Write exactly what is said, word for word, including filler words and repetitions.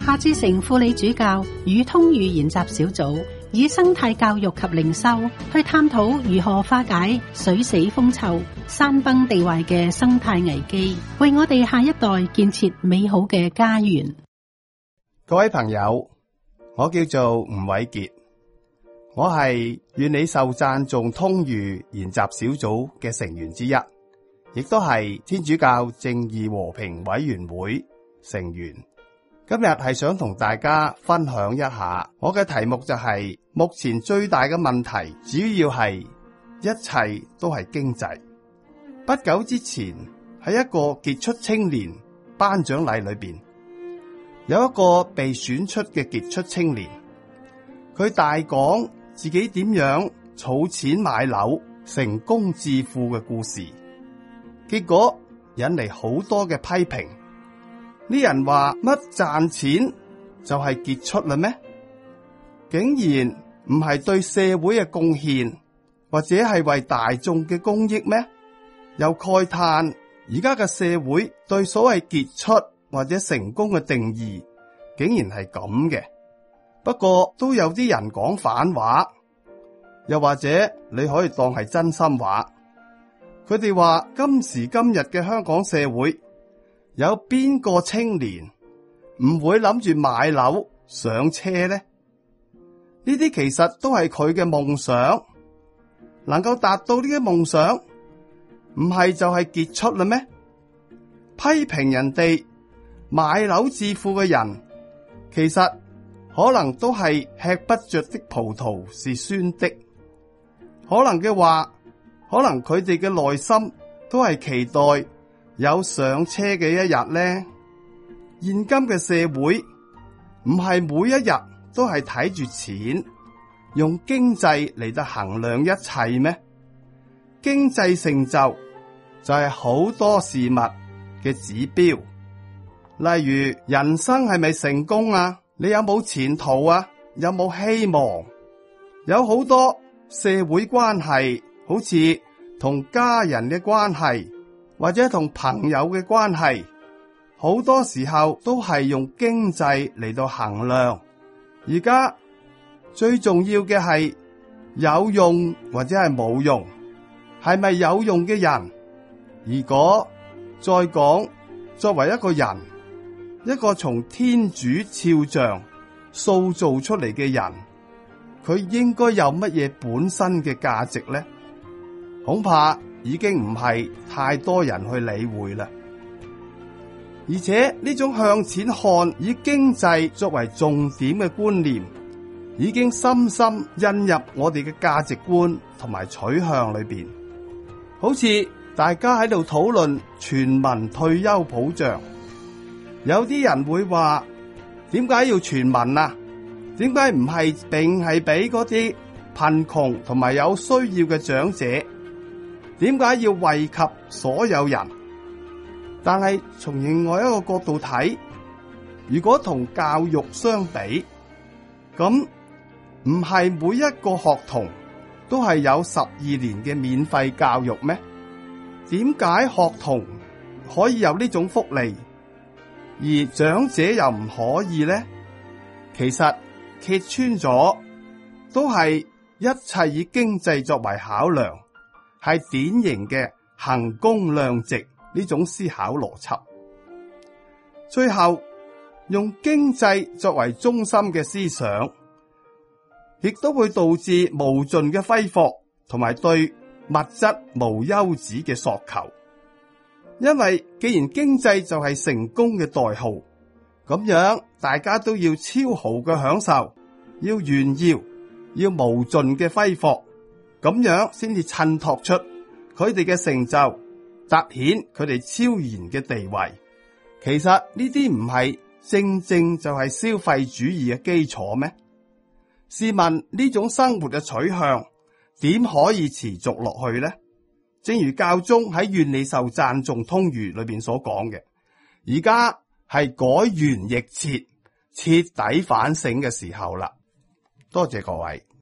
夏志誠副理主教與通諭研習小組以生態教育及靈修去探討如何化解水死風臭、山崩地壞嘅生態危機，為我哋下一代建設美好嘅家園。 各位朋友，我叫做吳偉傑，我係願你受讚頌通諭研習小組嘅成員之一，亦都係天主教正義和平委員會成員。今日係想同大家分享一下，我嘅題目就係目前最大嘅問題，主要係一切都係經濟。不久之前喺一個傑出青年頒獎禮裏邊，有一個被選出嘅傑出青年，佢大講自己點樣儲錢買樓成功致富嘅故事，結果引嚟好多嘅批評。呢人話乜賺錢就係傑出啦咩？竟然唔係對社會嘅貢獻，或者係為大眾嘅公益咩？又慨嘆而家嘅社會對所謂傑出或者成功嘅定義竟然係咁嘅。不過都有啲人講反話，又或者你可以當係真心話。佢哋話今時今日嘅香港社會，有邊個青年唔會諗住買樓上車呢？呢啲其實都係佢嘅夢想，能夠達到呢啲夢想，唔係就係傑出啦咩？批評人哋買樓致富嘅人，其實可能都係吃不着的葡萄是酸的。可能嘅話，可能佢哋嘅內心都係期待有上車嘅一日呢。現今嘅社會唔係每一日都係睇住錢，用經濟嚟到衡量一切咩？經濟成就就係好多事物嘅指標，例如人生係咪成功啊？你有冇前途啊？有冇希望？有好多社會關係，好似同家人嘅關係，或者同朋友嘅關係，好多時候都係用經濟嚟到衡量。而家最重要嘅係有用或者係冇用，係咪有用嘅人？如果再講作為一個人，一個從天主肖像塑造出嚟嘅人，佢應該有乜嘢本身嘅價值呢？恐怕已經唔係太多人去理會啦。而且呢種向錢看，以經濟作為重點嘅觀念，已經深深印入我哋嘅價值觀同埋取向裏邊。好似大家喺度討論全民退休保障，有啲人會話：點解要全民啊？點解唔係並係俾嗰啲貧窮同埋有需要嘅長者？點解要惠及所有人？但係從另外一個角度睇，如果同教育相比，咁唔係每一個學童都係有十二年嘅免費教育咩？點解學童可以有呢種福利，而長者又唔可以呢？其實揭穿咗，都係一切以經濟作為考量，係典型嘅衡工量值呢種思考邏輯。最後用經濟作為中心嘅思想，亦都會導致無盡嘅揮霍同埋對物質無休止嘅索求。因為既然經濟就係成功嘅代號，咁樣大家都要超豪嘅享受，要炫耀，要無盡嘅揮霍，咁樣先至襯托出佢哋嘅成就，凸顯佢哋超然嘅地位。其實呢啲唔係正正就係消費主義嘅基礎咩？試問呢種生活嘅取向點可以持續落去呢？正如教宗喺願你受讚頌通諭裏邊所講嘅，而家係改弦易轍，徹底反省嘅時候啦。多謝各位。